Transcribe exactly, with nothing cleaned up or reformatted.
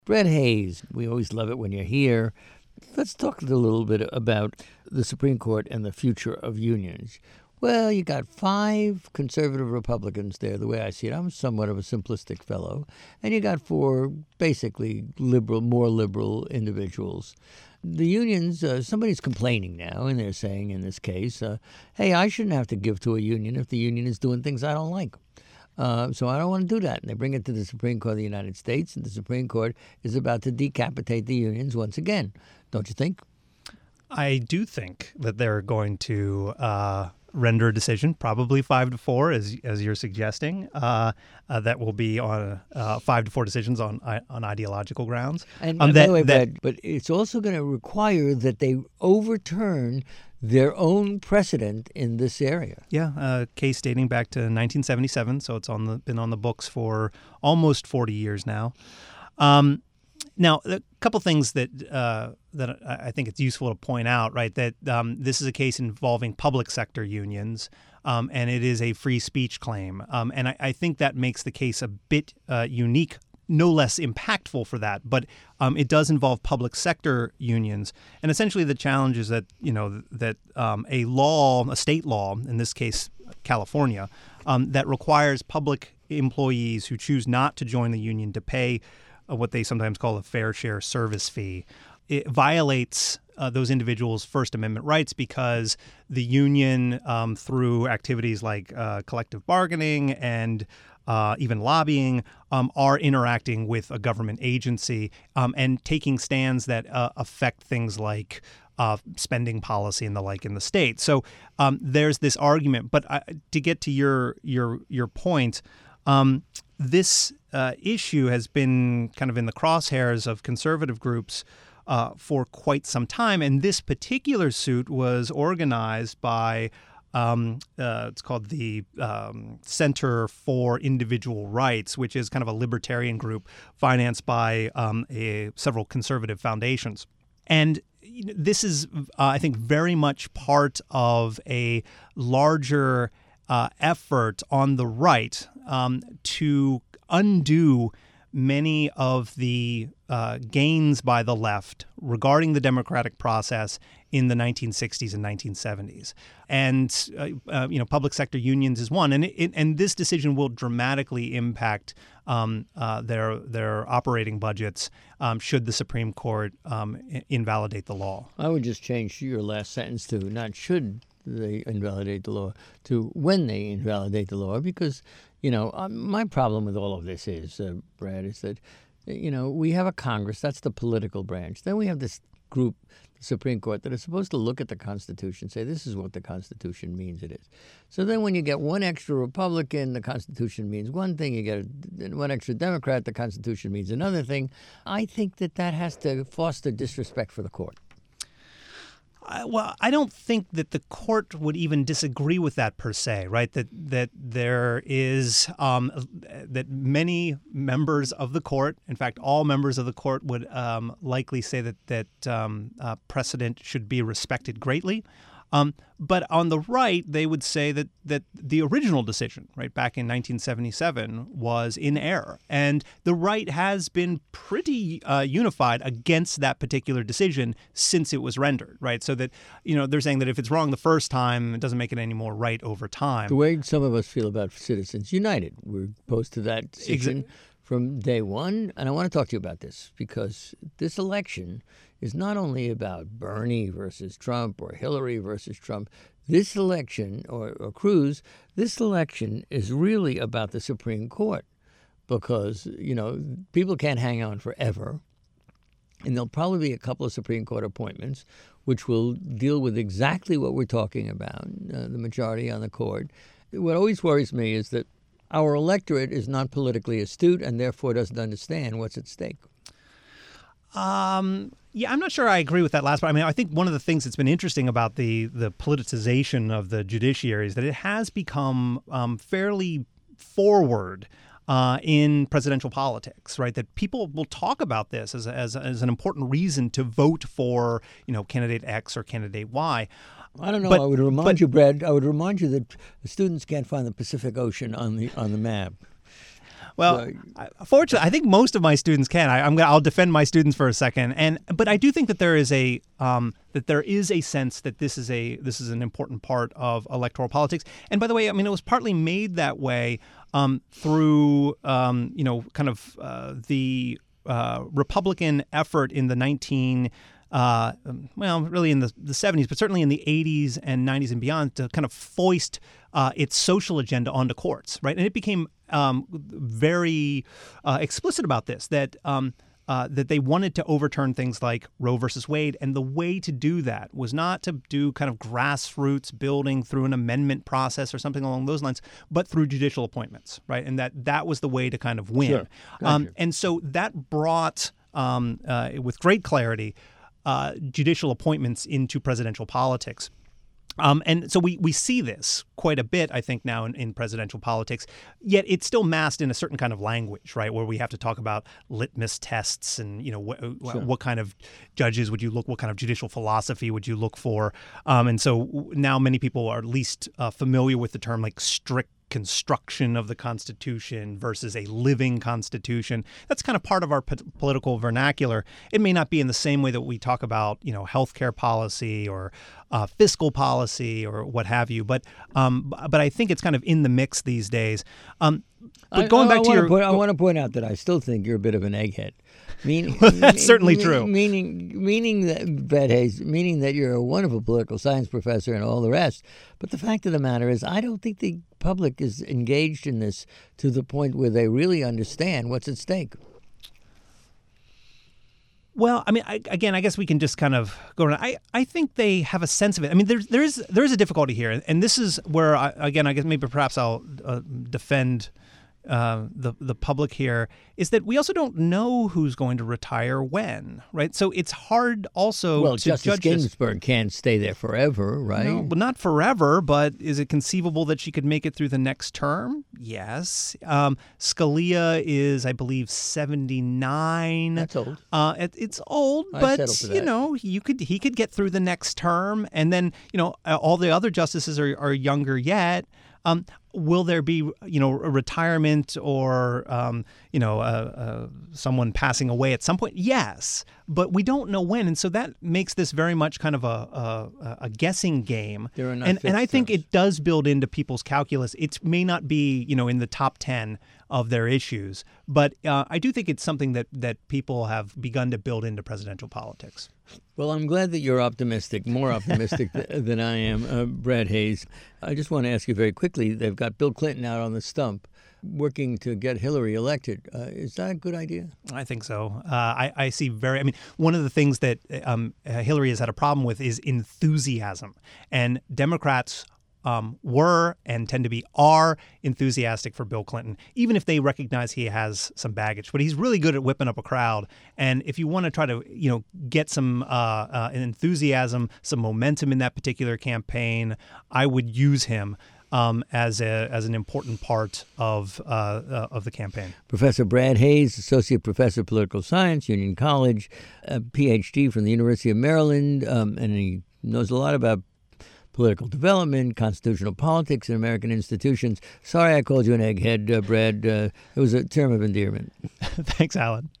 Brett Hayes, we always love it when you're here. Let's talk a little bit about the Supreme Court and the future of unions. Well, you got five conservative Republicans there, the way I see it. I'm somewhat of a simplistic fellow. And you got four basically liberal, more liberal individuals. The unions, uh, somebody's complaining now, and they're saying in this case, uh, hey, I shouldn't have to give to a union if the union is doing things I don't like. Uh, so I don't want to do that. And they bring it to the Supreme Court of the United States, and the Supreme Court is about to decapitate the unions once again. Don't you think? I do think that they're going to uh, render a decision, probably five to four, as as you're suggesting. Uh, uh, that will be on uh, five to four decisions on on ideological grounds. And, um, and that, by the way, that, Brad, but it's also going to require that they overturn their own precedent in this area. Yeah, a case dating back to nineteen seventy-seven, so it's on the been on the books for almost forty years now. Um, now, a couple things that uh, that I think it's useful to point out, right? That um, this is a case involving public sector unions, um, and it is a free speech claim, um, and I, I think that makes the case a bit uh, unique. No less impactful for that, but um, it does involve public sector unions, and essentially the challenge is that you know that um, a law, a state law, in this case California, um, that requires public employees who choose not to join the union to pay uh, what they sometimes call a fair share service fee. It violates uh, those individuals' First Amendment rights because the union, um, through activities like uh, collective bargaining and Uh, even lobbying, um, are interacting with a government agency um, and taking stands that uh, affect things like uh, spending policy and the like in the state. So um, there's this argument. But I, to get to your your your point, um, this uh, issue has been kind of in the crosshairs of conservative groups uh, for quite some time. And this particular suit was organized by Um, uh, it's called the um, Center for Individual Rights, which is kind of a libertarian group financed by um, a, several conservative foundations. And this is, uh, I think, very much part of a larger uh, effort on the right um, to undo many of the uh, gains by the left regarding the democratic process in the nineteen sixties and nineteen seventies. And, uh, uh, you know, public sector unions is one. And it, and this decision will dramatically impact um, uh, their their operating budgets um, should the Supreme Court um, invalidate the law. I would just change your last sentence to not should they invalidate the law to when they invalidate the law, because, you know, um, my problem with all of this is, uh, Brad, is that, you know, we have a Congress, that's the political branch. Then we have this group, the Supreme Court, that is supposed to look at the Constitution and say, this is what the Constitution means it is. So then when you get one extra Republican, the Constitution means one thing. You get one extra Democrat, the Constitution means another thing. I think that that has to foster disrespect for the court. I, well, I don't think that the court would even disagree with that per se, right? That that there is um, that many members of the court, in fact, all members of the court, would um, likely say that that um, uh, precedent should be respected greatly. Um, but on the right, they would say that that the original decision, right, back in nineteen seventy-seven, was in error. And the right has been pretty uh, unified against that particular decision since it was rendered, right? So that, you know, they're saying that if it's wrong the first time, it doesn't make it any more right over time. The way some of us feel about Citizens United, we're opposed to that decision Exactly. from day one. And I want to talk to you about this because this election is not only about Bernie versus Trump or Hillary versus Trump. This election, or, or Cruz, this election is really about the Supreme Court because, you know, people can't hang on forever. And there'll probably be a couple of Supreme Court appointments which will deal with exactly what we're talking about, uh, the majority on the court. What always worries me is that our electorate is not politically astute and therefore doesn't understand what's at stake. Um, yeah, I'm not sure I agree with that last part. I mean, I think one of the things that's been interesting about the the politicization of the judiciary is that it has become um, fairly forward uh, in presidential politics, right? That people will talk about this as, as as an important reason to vote for, you know, candidate X or candidate Y. I don't know. But, I would remind but, you, Brad. I would remind you that students can't find the Pacific Ocean on the on the map. Well, So- I- fortunately, I think most of my students can. I, I'm gonna, I'll defend my students for a second, and but I do think that there is a um, that there is a sense that this is a this is an important part of electoral politics. And by the way, I mean it was partly made that way um, through um, you know kind of uh, the uh, Republican effort in the nineteen. Uh, well, really in the, the seventies, but certainly in the eighties and nineties and beyond, to kind of foist uh, its social agenda onto courts, right? And it became um, very uh, explicit about this, that um, uh, that they wanted to overturn things like Roe versus Wade. And the way to do that was not to do kind of grassroots building through an amendment process or something along those lines, but through judicial appointments, right? And that that was the way to kind of win. Sure. Gotcha. Um, and so that brought, um, uh, with great clarity, Uh, judicial appointments into presidential politics. Um, and so we, we see this quite a bit, I think, now in, in presidential politics, yet it's still masked in a certain kind of language, right, where we have to talk about litmus tests and, you know, wh- Sure. what kind of judges would you look, what kind of judicial philosophy would you look for? Um, and so now many people are at least uh, familiar with the term like strict construction of the Constitution versus a living Constitution. That's kind of part of our po- political vernacular. It may not be in the same way that we talk about, you know, healthcare policy or uh, fiscal policy or what have you. But um, but I think it's kind of in the mix these days. Um, but I- going I, back I to wanna your, point, I want to point out that I still think you're a bit of an egghead. Meaning, That's certainly true. Meaning, meaning that Brad Hayes, meaning that you're a wonderful political science professor and all the rest. But the fact of the matter is, I don't think the public is engaged in this to the point where they really understand what's at stake. Well, I mean, I, again, I guess we can just kind of go around. I, I think they have a sense of it. I mean, there's there is there is a difficulty here, and this is where, I, again, I guess maybe perhaps I'll uh, defend uh, the the public here, is that we also don't know who's going to retire when, right? So it's hard also Well, to Justice judge this. Ginsburg can't stay there forever, right? No, well, not forever, but is it conceivable that she could make it through the next term? Yes. Um, Scalia is, I believe, seventy-nine. That's old. Uh, it, it's old, I'd but settle for you that. know, you could he could get through the next term, and then you know uh, all the other justices are, are younger yet. Um, will there be you know a retirement or um, you know uh, uh, someone passing away at some point? Yes, but we don't know when, and so that makes this very much kind of a a, a guessing game. There are not and and I fixed think terms. it does build into people's calculus. It may not be you know in the top ten of their issues, but uh, I do think it's something that that people have begun to build into presidential politics. Well, I'm glad that you're optimistic, more optimistic th- than I am, uh, Brad Hayes. I just want to ask you very quickly, they've got Bill Clinton out on the stump working to get Hillary elected. Uh, is that a good idea? I think so. Uh, I, I see very, I mean, one of the things that um, Hillary has had a problem with is enthusiasm. And Democrats um, were and tend to be are enthusiastic for Bill Clinton, even if they recognize he has some baggage. But he's really good at whipping up a crowd. And if you want to try to, you know, get some uh, uh, enthusiasm, some momentum in that particular campaign, I would use him um, as a as an important part of uh, uh, of the campaign. Professor Brad Hayes, Associate Professor of Political Science, Union College, a P H D from the University of Maryland, um, and he knows a lot about political development, constitutional politics, and American institutions. Sorry I called you an egghead, uh, Brad. Uh, it was a term of endearment. Thanks, Alan.